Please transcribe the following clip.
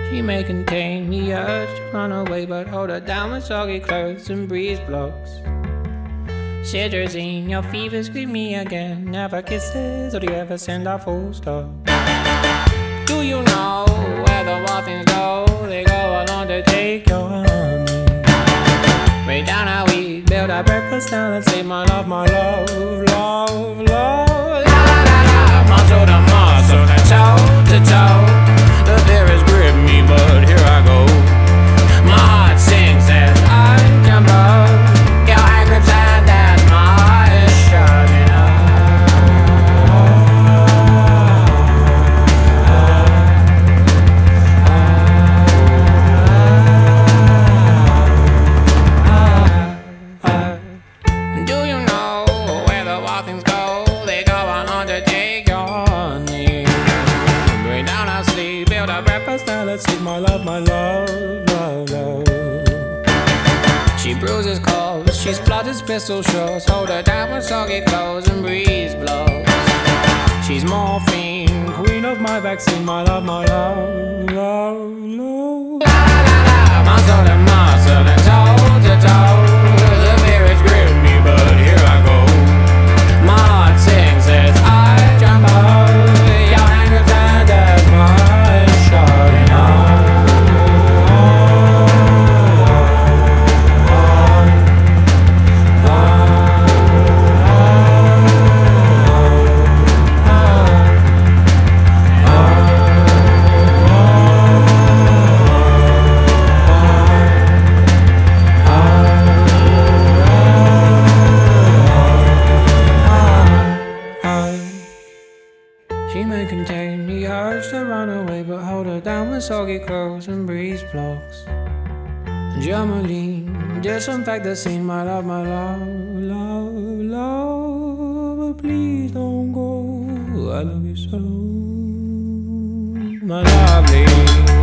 She may contain the urge to run away, but hold her down with soggy clothes and breeze blocks. Cetirizine, your fevers greet me again. Never kisses, or do you ever send a full stop? Do you know where the wild things go? They go along to take your honey. Way down how we build our breakfast down and say my love, love, love. La la la la, muscle to muscle, and toe to toe. The fear has gripped me, but here I go. My heart sings as I jump up. Your hand grips hand as my heart is shutting up. Do you know where the wild things go? They go on to take your honey. Bring down our sleep, build our breakfast, now let's eat my love, love, love. She bruises calls, she splutters pistol shots. Hold her down with soggy clothes and breeze blows. She's morphine, queen of my vaccine, my love, love, love. La la la, muscle to muscle and toe to toe. The fear is gripping me, but here I go. My heart sings as I jump up. Your hand grips hand as my heart is shutting up. She may contain the urge to run away, but hold her down with soggy clothes and breeze blocks. Germaline, disinfect the scene, my love, love, love. But please don't go, I love you so, my lovely.